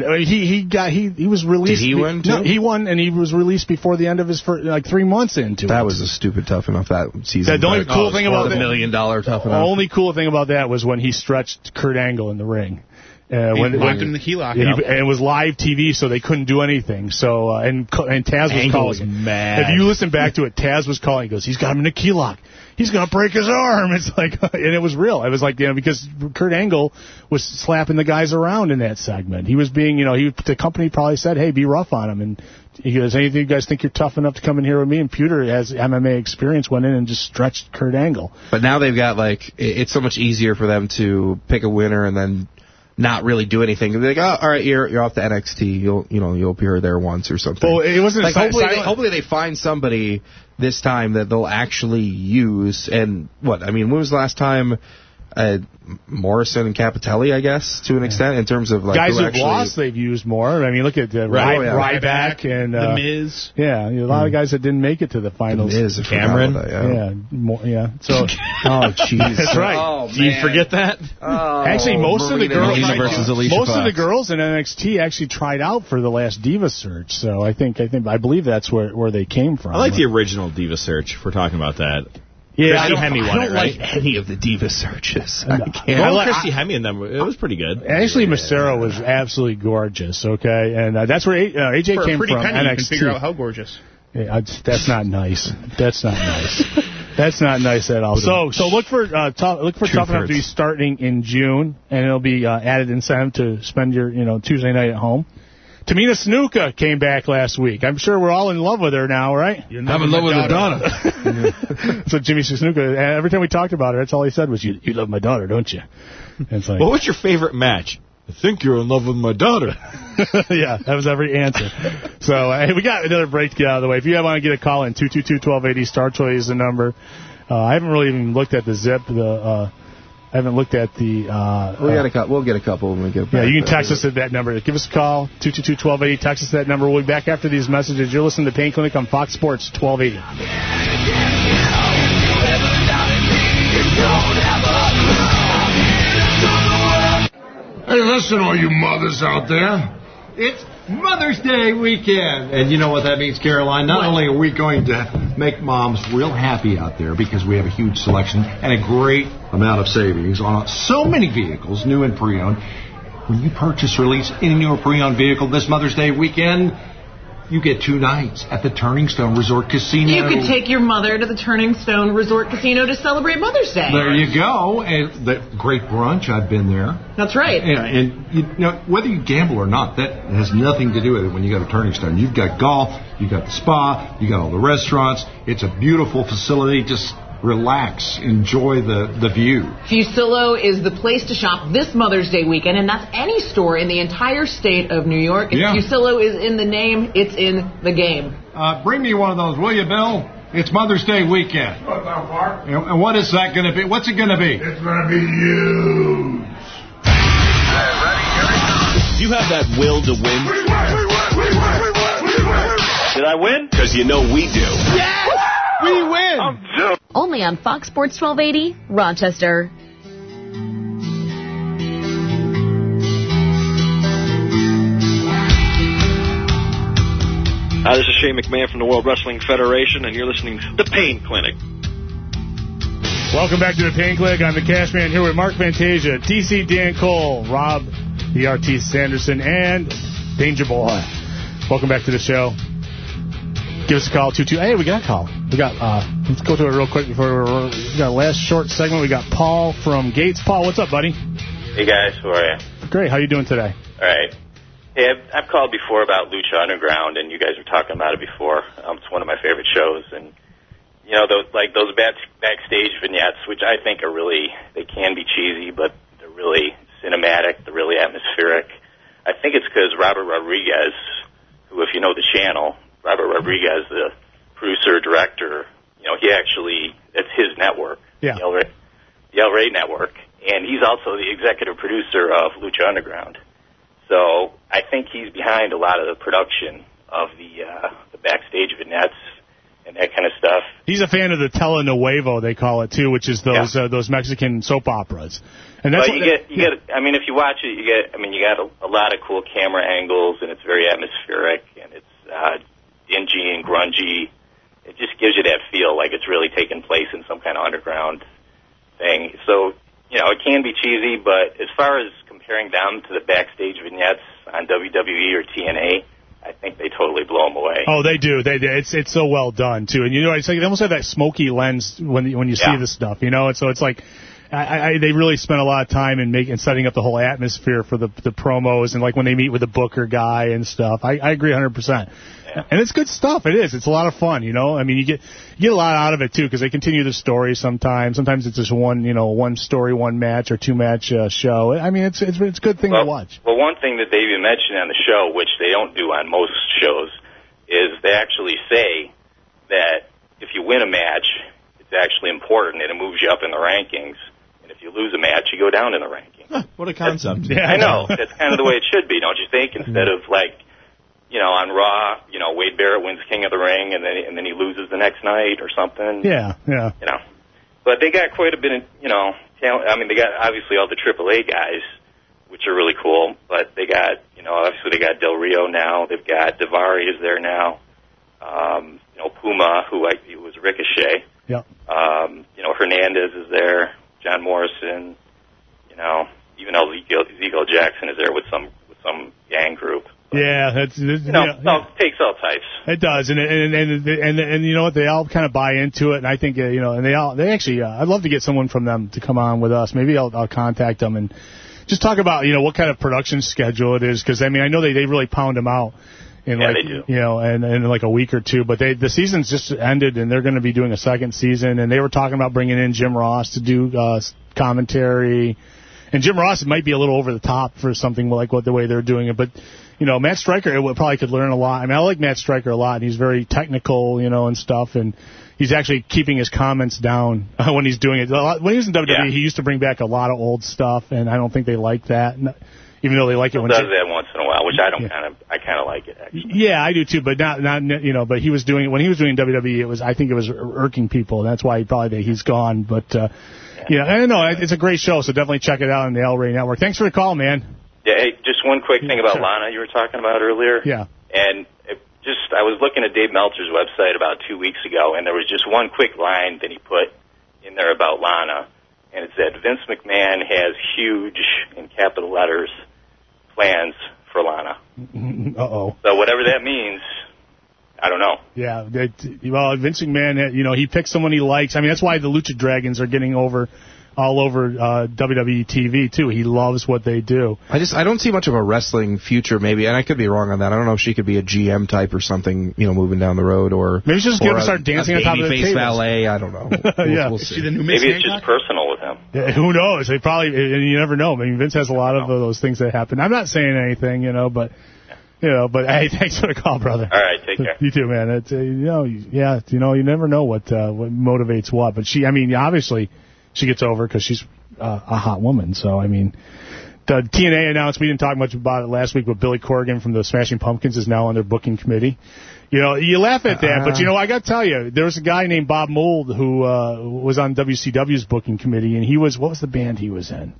He was released. Did he win too? No, he won, and he was released before the end of his first, 3 months into it. That was a stupid Tough Enough that season. The only cool thing about $1 million Tough Enough. The only cool thing about that was when he stretched Kurt Angle in the ring. When locked him in the key lock. And it was live TV, so they couldn't do anything. So and Taz was calling. Was mad. If you listen back to it, Taz was calling. He goes, "He's got him in a key lock. He's gonna break his arm." It's like, and it was real. It was like, because Kurt Angle was slapping the guys around in that segment. He was being, the company probably said, "Hey, be rough on him." And he goes, "Anything you guys think you're tough enough to come in here with me?" And Puder has MMA experience, went in and just stretched Kurt Angle. But now they've got it's so much easier for them to pick a winner and then not really do anything. They're like, oh, all right, you're off to NXT. You'll appear there once or something. Well, it wasn't hopefully they find somebody this time that they'll actually use. And when was the last time Morrison and Capitelli, I guess, to an extent, in terms of guys who've lost, they've used more. I mean, look at Ryback and The Miz. Yeah, a lot of guys that didn't make it to the finals. The Miz, Cameron. So, oh, jeez, that's right. Oh, do you forget that? Oh, actually, most of the girls in NXT actually tried out for the last Diva Search. So I believe that's where they came from. I like the original Diva Search. If we're talking about that. Yeah, Christy Hemme won I don't like right? any of the Diva Searches. Christy Hemme and them, it was pretty good. Actually, Massaro was absolutely gorgeous, okay? And that's where AJ came from, penny, NXT. You can figure out how gorgeous. Yeah, that's not nice. That's not nice. That's not nice at all. So look for Tough Enough to be starting in June, and it'll be added incentive to spend your Tuesday night at home. Tamina Snuka came back last week. I'm sure we're all in love with her now, right? I'm in love with her daughter. So Jimmy Snuka, every time we talked about her, that's all he said was, "You love my daughter, don't you?" And it's like, well, what's your favorite match? I think you're in love with my daughter. Yeah, that was every answer. So, hey, we got another break to get out of the way. If you want to get a call in, 222-1280, Star Troy is the number. I haven't really even looked at the zip. I haven't looked at the... we'll get a couple when we get back. Yeah, you can text us at that number. Give us a call, 222-1280. Text us at that number. We'll be back after these messages. You're listening to Pain Clinic on Fox Sports 1280. Hey, listen, all you mothers out there. It's Mother's Day weekend. And you know what that means, Caroline? Not only are we going to make moms real happy out there because we have a huge selection and a great amount of savings on so many vehicles, new and pre-owned. When you purchase or lease any new or pre-owned vehicle this Mother's Day weekend, you get 2 nights at the Turning Stone Resort Casino. You could take your mother to the Turning Stone Resort Casino to celebrate Mother's Day. There you go. And the great brunch, I've been there. That's right. And you know, whether you gamble or not, that has nothing to do with it when you go to Turning Stone. You've got golf, you've got the spa, you've got all the restaurants. It's a beautiful facility. Just relax, enjoy the view. Fusillo is the place to shop this Mother's Day weekend, and that's any store in the entire state of New York. If Fusillo is in the name, it's in the game. Bring me one of those, will you, Bill? It's Mother's Day weekend. And what is that going to be? What's it going to be? It's going to be huge. Do you have that will to win? Did I win? Because you know we do. Yes! We win! Only on Fox Sports 1280, Rochester. Hi, this is Shane McMahon from the World Wrestling Federation, and you're listening to The Pain Clinic. Welcome back to The Pain Clinic. I'm the Cash Man here with Mark Fantasia, TC Dan Cole, Rob the RT Sanderson, and Danger Boy. Welcome back to the show. Give us a call, 22. Hey, we got a call. We got, let's go to it real quick before we got a last short segment. We got Paul from Gates. Paul, what's up, buddy? Hey, guys. How are you? Great. How you doing today? All right. Hey, I've called before about Lucha Underground, and you guys were talking about it before. It's one of my favorite shows. And, you know, those backstage vignettes, which I think are really, they can be cheesy, but they're really cinematic. They're really atmospheric. I think it's because Robert Rodriguez, who, if you know the channel, Robert Rodriguez, the producer, director, you know, he actually, it's his network, the El Rey Network, and he's also the executive producer of Lucha Underground. So I think he's behind a lot of the production of the backstage vignettes and that kind of stuff. He's a fan of the Telenuevo, they call it, too, which is those Mexican soap operas. And that's you get, I mean, if you watch it, you got a lot of cool camera angles, and it's very atmospheric, and it's dingy and grungy. It just gives you that feel like it's really taking place in some kind of underground thing. So, you know, it can be cheesy, but as far as comparing them to the backstage vignettes on WWE or TNA, I think they totally blow them away. Oh, they do. It's so well done, too. And, you know, it's like they almost have that smoky lens when you see this stuff, you know? And so it's like they really spent a lot of time in setting up the whole atmosphere for the promos and, like, when they meet with the Booker guy and stuff. I agree 100%. Yeah. And it's good stuff. It is. It's a lot of fun, you know? I mean, you get a lot out of it, too, because they continue the story sometimes. Sometimes it's just one story, one match, or two-match show. I mean, it's a good thing to watch. Well, one thing that they even mentioned on the show, which they don't do on most shows, is they actually say that if you win a match, it's actually important and it moves you up in the rankings. And if you lose a match, you go down in the rankings. Huh, what a concept. I know. That's kind of the way it should be, don't you think? Instead of, like, you know, on Raw, you know, Wade Barrett wins King of the Ring, and then he loses the next night or something. Yeah. You know, but they got quite a bit of, you know, talent. I mean, they got obviously all the AAA guys, which are really cool. But they got, you know, obviously they got Del Rio now. They've got Daivari is there now. You know, Puma, who was Ricochet. Yep. You know, Hernandez is there. John Morrison. You know, even Ezekiel Jackson is there with some gang group. Yeah, it takes all types. It does, and you know what? They all kind of buy into it, and I think you know, and they actually. I'd love to get someone from them to come on with us. Maybe I'll contact them and just talk about, you know, what kind of production schedule it is, because I mean I know they really pound them out in they do. You know, in like a week or two. But the season's just ended, and they're going to be doing a second season, and they were talking about bringing in Jim Ross to do commentary. And Jim Ross might be a little over the top for something like the way they're doing it, but Matt Stryker probably could learn a lot. I mean, I like Matt Stryker a lot, and he's very technical, and stuff, and he's actually keeping his comments down when he's doing it. When he was in WWE, he used to bring back a lot of old stuff, and I don't think they like that, even though they like it when he does that once in a while, which I kind of like it, actually. Yeah, I do too, but not but he was doing it when he was doing WWE. I think it was irking people, and that's why he's gone. But I don't know. It's a great show, so definitely check it out on the El Rey Network. Thanks for the call, man. Yeah, hey, just one quick thing about Lana you were talking about earlier. Yeah. And I was looking at Dave Meltzer's website about 2 weeks ago, and there was just one quick line that he put in there about Lana, and it said, Vince McMahon has huge, in capital letters, plans for Lana. Uh-oh. So whatever that means, I don't know. Yeah, well, Vince McMahon, he picks someone he likes. I mean, that's why the Lucha Dragons are getting all over WWE TV, too. He loves what they do. I don't see much of a wrestling future, maybe, and I could be wrong on that. I don't know if she could be a GM type or something, moving down the road, or maybe she's just going to start dancing on top of the tables. Valet, I don't know. We'll see. Maybe it's just personal with him. Yeah, who knows? They probably, and you never know. I mean, Vince has a lot of those things that happen. I'm not saying anything, but hey, thanks for the call, brother. All right, take care. You too, man. It's you never know what motivates what. But obviously, she gets over because she's a hot woman. So, I mean, the TNA announced, we didn't talk much about it last week, but Billy Corgan from the Smashing Pumpkins is now on their booking committee. You laugh at that, but I got to tell you, there was a guy named Bob Mould who was on WCW's booking committee, and what was the band he was in?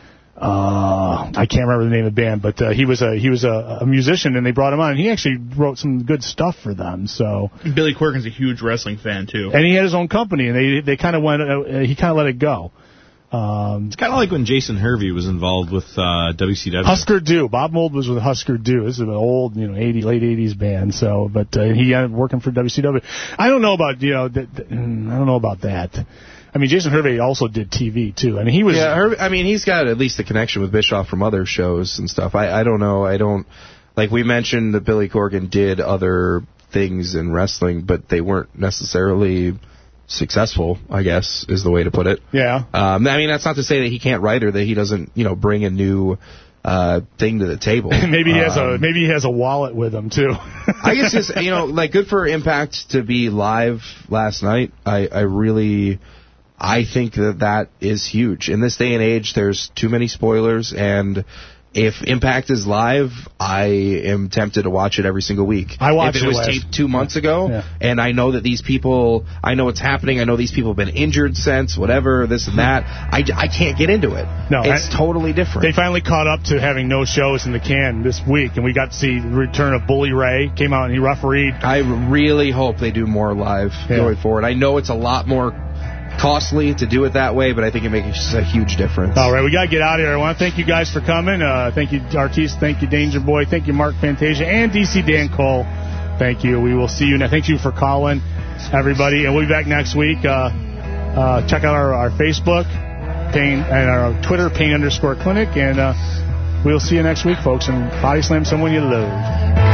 I can't remember the name of the band, but he was a musician, and they brought him on, and he actually wrote some good stuff for them. So Billy Corgan's a huge wrestling fan too, and he had his own company, and they kind of he kind of let it go. It's kind of like when Jason Hervey was involved with WCW. Husker Du. Bob Mould was with Husker Du. This is an old, late 80s band. So, but he ended up working for WCW. I don't know about I don't know about that. I mean, Jason Hervey also did TV, too. I mean, he was... Yeah, he's got at least a connection with Bischoff from other shows and stuff. I don't know. Like, we mentioned that Billy Corgan did other things in wrestling, but they weren't necessarily successful, I guess, is the way to put it. Yeah. That's not to say that he can't write or that he doesn't, bring a new... thing to the table. Maybe he has a wallet with him too. I guess just good for Impact to be live last night. I think that is huge. In this day and age, there's too many spoilers, and if Impact is live, I am tempted to watch it every single week. I watched it. If it was taped 2 months ago, and I know that these people, I know what's happening, I know these people have been injured since, whatever, this and that, I can't get into it. No, it's totally different. They finally caught up to having no shows in the can this week, and we got to see the return of Bully Ray. Came out and he refereed. I really hope they do more live going forward. I know it's a lot more costly to do it that way, but I think it makes a huge difference. All right, we got to get out of here. I want to thank you guys for coming. Thank you, Artiste. Thank you, Danger Boy. Thank you, Mark Fantasia. And DC Dan Cole. Thank you. We will see you now. Thank you for calling, everybody. And we'll be back next week. Check out our Facebook, and our Twitter, Pain_Clinic. And we'll see you next week, folks. And body slam someone you love.